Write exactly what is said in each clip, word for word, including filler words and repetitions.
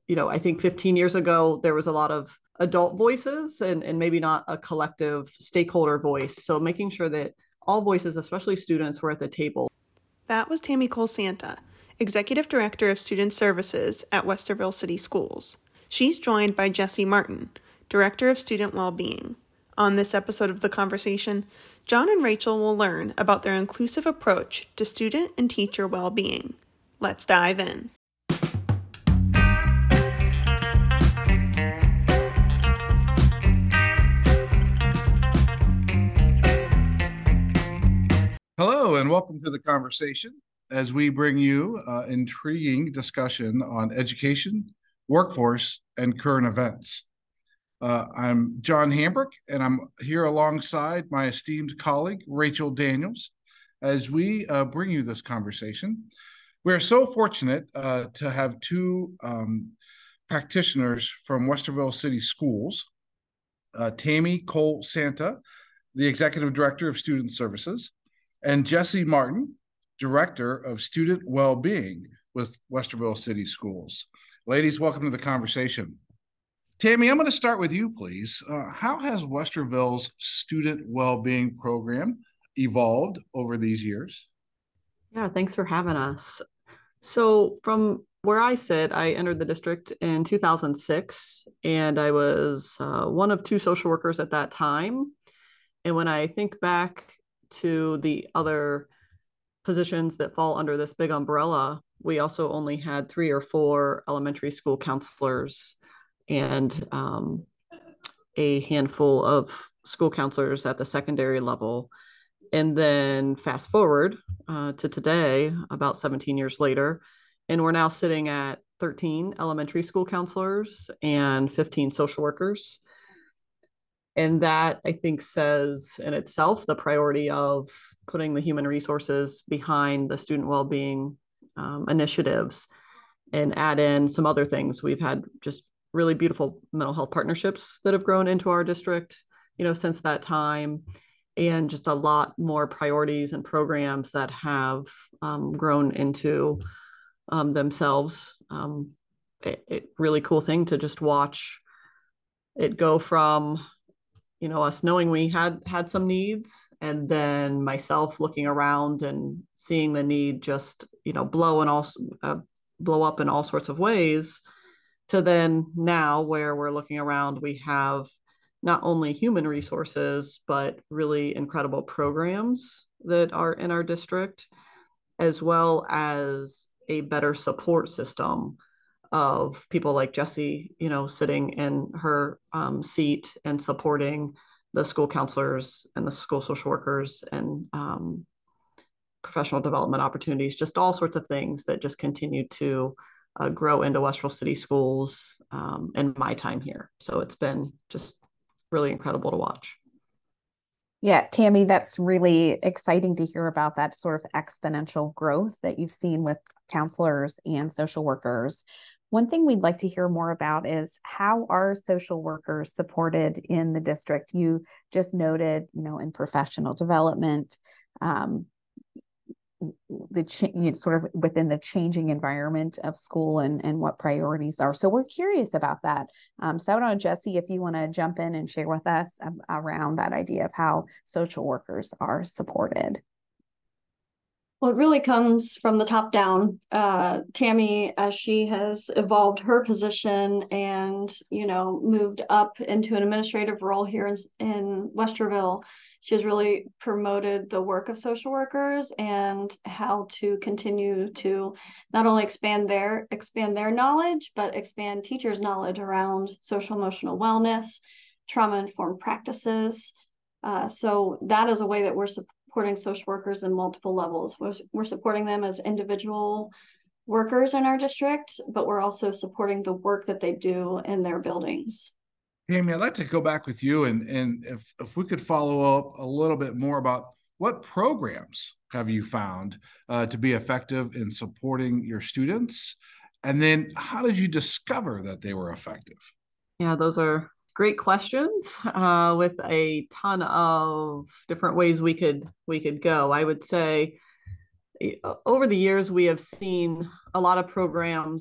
you know, I think fifteen years ago, there was a lot of adult voices and, and maybe not a collective stakeholder voice. So making sure that all voices, especially students, were at the table. That was Tammy Cole Santa, Executive Director of Student Services at Westerville City Schools. She's joined by Jesse Martin, Director of Student Wellbeing. On this episode of The Conversation, John and Rachel will learn about their inclusive approach to student and teacher well-being. Let's dive in. Hello, and welcome to The Conversation as we bring you uh, intriguing discussion on education, workforce, and current events. Uh, I'm John Hambrick, and I'm here alongside my esteemed colleague, Rachel Daniels, as we uh, bring you this conversation. We're so fortunate uh, to have two um, practitioners from Westerville City Schools, uh, Tammy Cole Santa, the Executive Director of Student Services, and Jesse Martin, Director of Student Wellbeing with Westerville City Schools. Ladies, welcome to the conversation. Tammy, I'm going to start with you, please. Uh, how has Westerville's student wellbeing program evolved over these years? Yeah, thanks for having us. So from where I sit, I entered the district in two thousand six, and I was uh, one of two social workers at that time. And when I think back to the other positions that fall under this big umbrella, we also only had three or four elementary school counselors and um, a handful of school counselors at the secondary level. And then fast forward uh, to today, about seventeen years later, and we're now sitting at thirteen elementary school counselors and fifteen social workers. And that, I think, says in itself the priority of putting the human resources behind the student well-being um, initiatives, and add in some other things. We've had just really beautiful mental health partnerships that have grown into our district, you know, since that time, and just a lot more priorities and programs that have um, grown into um, themselves. Um, it, it really cool thing to just watch it go from, you know, us knowing we had had some needs, and then myself looking around and seeing the need just, you know, blow and all uh, blow up in all sorts of ways, to then now where we're looking around, we have not only human resources, but really incredible programs that are in our district, as well as a better support system of people like Jesse, you know, sitting in her um, seat and supporting the school counselors and the school social workers and um, professional development opportunities, just all sorts of things that just continue to uh, grow into Westerville City Schools um, in my time here. So it's been just really incredible to watch. Yeah, Tammy, that's really exciting to hear about that sort of exponential growth that you've seen with counselors and social workers. One thing we'd like to hear more about is how are social workers supported in the district? You just noted, you know, in professional development, um, the ch- you know, sort of within the changing environment of school and, and what priorities are. So we're curious about that. Um, so I don't know, Jesse, if you want to jump in and share with us um, around that idea of how social workers are supported. Well, it really comes from the top down. Uh, Tammy, as she has evolved her position and, you know, moved up into an administrative role here in, in Westerville, she has really promoted the work of social workers and how to continue to not only expand their expand their knowledge, but expand teachers' knowledge around social emotional wellness, trauma-informed practices. Uh, so that is a way that we're supporting social workers in multiple levels. We're, we're supporting them as individual workers in our district, but we're also supporting the work that they do in their buildings. Tammy, I'd like to go back with you, and, and if, if we could follow up a little bit more about what programs have you found uh, to be effective in supporting your students? And then how did you discover that they were effective? Yeah, those are great questions uh, with a ton of different ways we could we could go. I would say over the years, we have seen a lot of programs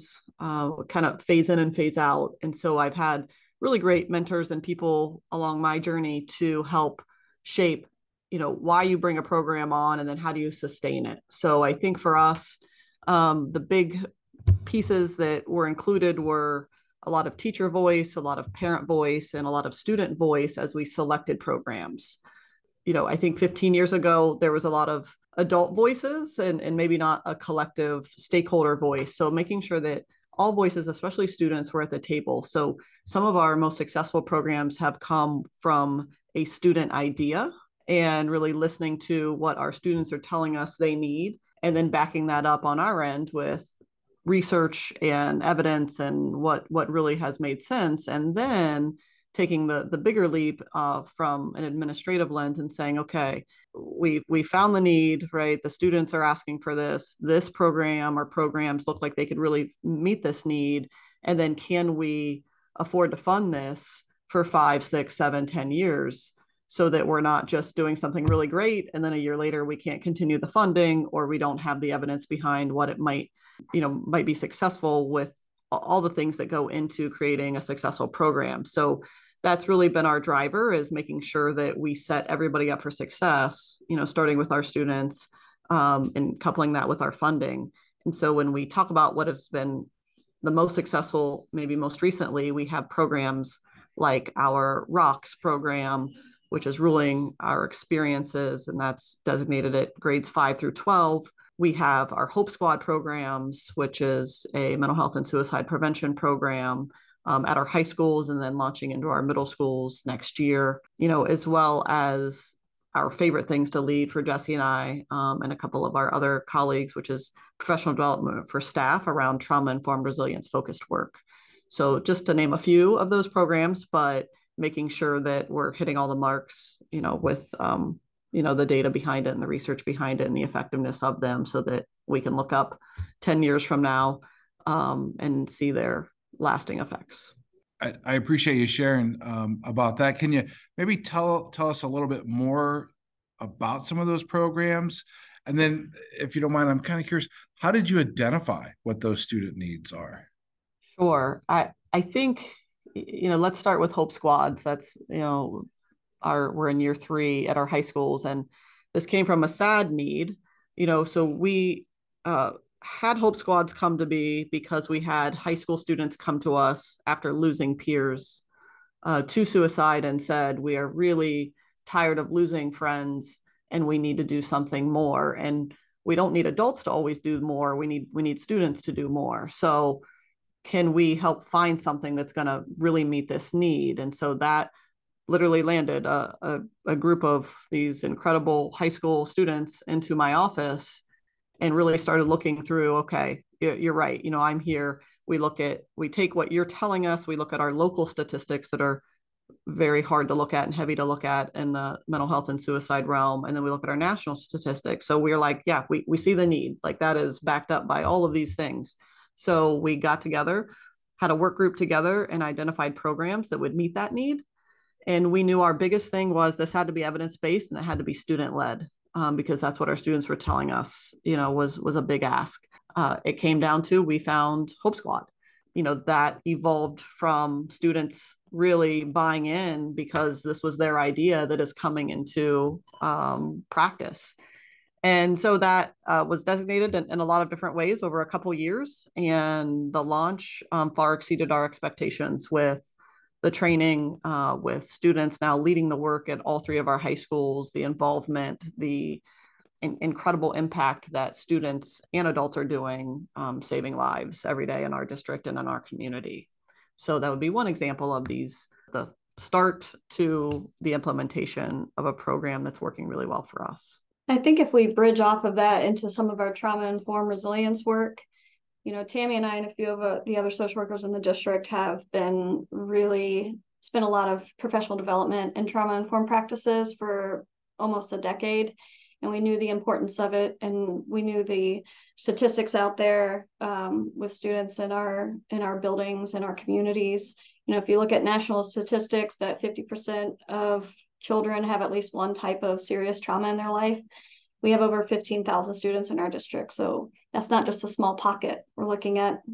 uh, kind of phase in and phase out. And so I've had really great mentors and people along my journey to help shape, you know, why you bring a program on and then how do you sustain it. So I think for us, um, the big pieces that were included were a lot of teacher voice, a lot of parent voice, and a lot of student voice as we selected programs. You know, I think fifteen years ago, there was a lot of adult voices and, and maybe not a collective stakeholder voice. So making sure that all voices, especially students, were at the table. So some of our most successful programs have come from a student idea and really listening to what our students are telling us they need, and then backing that up on our end with research and evidence and what what really has made sense, and then taking the the bigger leap uh, from an administrative lens and saying, okay, we we found the need, right? The students are asking for this. This program or programs look like they could really meet this need, and then can we afford to fund this for five, six, seven, ten years? So that we're not just doing something really great and then a year later we can't continue the funding, or we don't have the evidence behind what it might, you know, might be successful with all the things that go into creating a successful program. So that's really been our driver, is making sure that we set everybody up for success, you know, starting with our students um, and coupling that with our funding. And so when we talk about what has been the most successful, maybe most recently, we have programs like our ROCKS program, which is ruling our experiences, and that's designated at grades five through twelve. We have our Hope Squad programs, which is a mental health and suicide prevention program um, at our high schools, and then launching into our middle schools next year, you know, as well as our favorite things to lead for Jesse and I um, and a couple of our other colleagues, which is professional development for staff around trauma-informed resilience-focused work. So just to name a few of those programs, but making sure that we're hitting all the marks, you know, with, um, you know, the data behind it and the research behind it and the effectiveness of them, so that we can look up ten years from now um, and see their lasting effects. I, I appreciate you sharing um, about that. Can you maybe tell, tell us a little bit more about some of those programs? And then if you don't mind, I'm kind of curious, how did you identify what those student needs are? Sure. I, I think, you know, let's start with Hope Squads. That's, you know, our, we're in year three at our high schools, and this came from a sad need, you know, so we uh, had Hope Squads come to be because we had high school students come to us after losing peers uh, to suicide and said, we are really tired of losing friends and we need to do something more. And we don't need adults to always do more. We need, we need students to do more. So can we help find something that's going to really meet this need? And so that literally landed a, a, a group of these incredible high school students into my office and really started looking through, okay, you're right. You know, I'm here. We look at, we take what you're telling us. We look at our local statistics that are very hard to look at and heavy to look at in the mental health and suicide realm. And then we look at our national statistics. So we're like, yeah, we, we see the need. Like, that is backed up by all of these things. So we got together, had a work group together, and identified programs that would meet that need. And we knew our biggest thing was this had to be evidence-based and it had to be student-led, um, because that's what our students were telling us, you know, was, was a big ask. Uh, it came down to, we found Hope Squad. You know, that evolved from students really buying in because this was their idea that is coming into um, practice. And so that uh, was designated in, in a lot of different ways over a couple years. And the launch um, far exceeded our expectations, with the training, uh, with students now leading the work at all three of our high schools, the involvement, the in, incredible impact that students and adults are doing, um, saving lives every day in our district and in our community. So that would be one example of these, the start to the implementation of a program that's working really well for us. I think if we bridge off of that into some of our trauma-informed resilience work, you know, Tammy and I and a few of uh, the other social workers in the district have been really spent a lot of professional development and trauma-informed practices for almost a decade. And we knew the importance of it, and we knew the statistics out there um, with students in our in our buildings and our communities. You know, if you look at national statistics, that fifty percent of children have at least one type of serious trauma in their life. We have over fifteen thousand students in our district. So that's not just a small pocket. We're looking at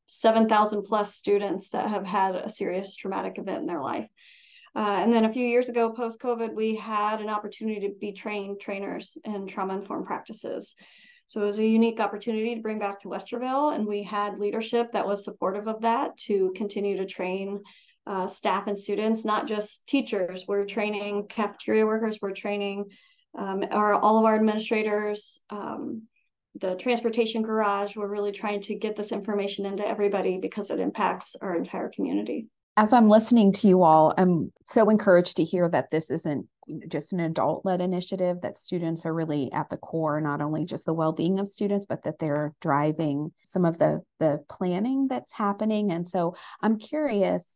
seven thousand plus students that have had a serious traumatic event in their life. Uh, and then a few years ago, post-COVID, we had an opportunity to be trained trainers in trauma-informed practices. So it was a unique opportunity to bring back to Westerville, and we had leadership that was supportive of that to continue to train uh, staff and students, not just teachers. We're training cafeteria workers, we're training um, our, all of our administrators, um, the transportation garage. We're really trying to get this information into everybody because it impacts our entire community. As I'm listening to you all, I'm so encouraged to hear that this isn't just an adult-led initiative, that students are really at the core, not only just the well-being of students, but that they're driving some of the, the planning that's happening. And so I'm curious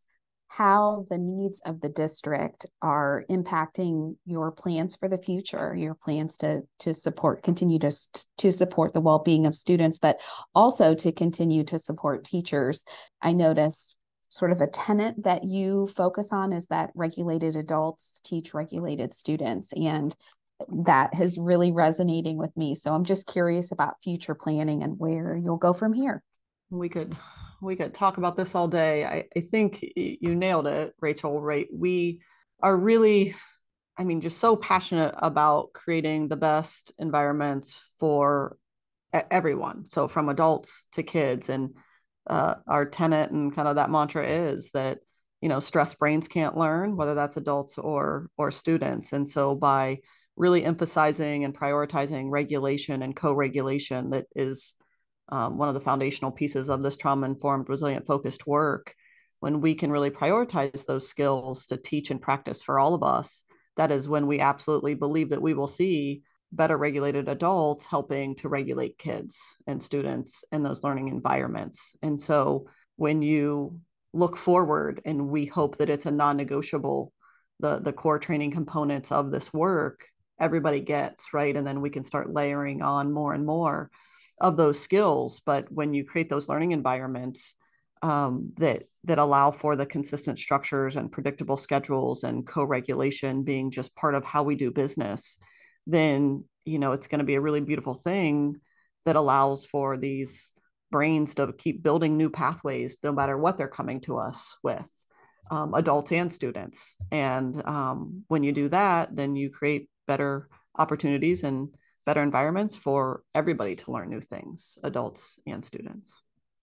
how the needs of the district are impacting your plans for the future, your plans to, to support, continue to, to support the well-being of students, but also to continue to support teachers. I notice sort of a tenet that you focus on is that regulated adults teach regulated students, and that is really resonating with me. So I'm just curious about future planning and where you'll go from here. We could we could talk about this all day. I, I think you nailed it, Rachel, right? We are really, I mean, just so passionate about creating the best environments for everyone. So from adults to kids, and Uh, our tenet and kind of that mantra is that, you know, stressed brains can't learn, whether that's adults or or students. And so by really emphasizing and prioritizing regulation and co-regulation, that is um, one of the foundational pieces of this trauma-informed, resilient-focused work. When we can really prioritize those skills to teach and practice for all of us, that is when we absolutely believe that we will see better regulated adults helping to regulate kids and students in those learning environments. And so when you look forward, and we hope that it's a non-negotiable, the, the core training components of this work, everybody gets, right? And then we can start layering on more and more of those skills. But when you create those learning environments um, that, that allow for the consistent structures and predictable schedules and co-regulation being just part of how we do business, then, you know, it's going to be a really beautiful thing that allows for these brains to keep building new pathways, no matter what they're coming to us with, um, adults and students. And um, when you do that, then you create better opportunities and better environments for everybody to learn new things, adults and students.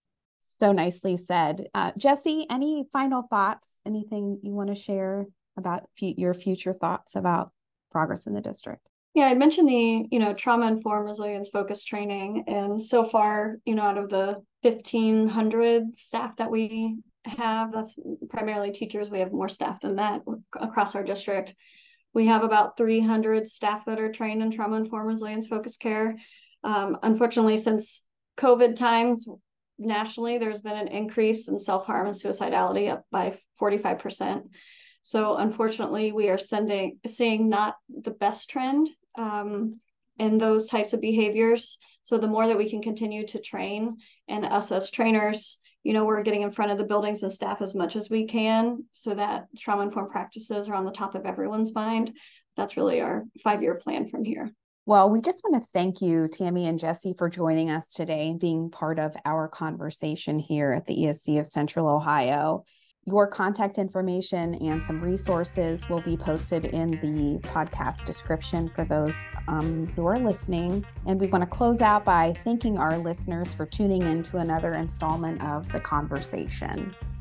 So nicely said. Uh, Jessie, any final thoughts, anything you want to share about f- your future thoughts about progress in the district? Yeah, I mentioned the, you know, trauma-informed resilience-focused training. And so far, you know, out of the fifteen hundred staff that we have, that's primarily teachers. We have more staff than that across our district. We have about three hundred staff that are trained in trauma-informed resilience-focused care. Um, unfortunately, since COVID times, nationally, there's been an increase in self-harm and suicidality, up by forty-five percent. So unfortunately, we are sending, seeing not the best trend um, in those types of behaviors. So the more that we can continue to train, and us as trainers, you know, we're getting in front of the buildings and staff as much as we can, so that trauma-informed practices are on the top of everyone's mind. That's really our five-year plan from here. Well, we just want to thank you, Tammy and Jessie, for joining us today and being part of our conversation here at the E S C of Central Ohio. Your contact information and some resources will be posted in the podcast description for those um, who are listening. And we want to close out by thanking our listeners for tuning in to another installment of The Conversation.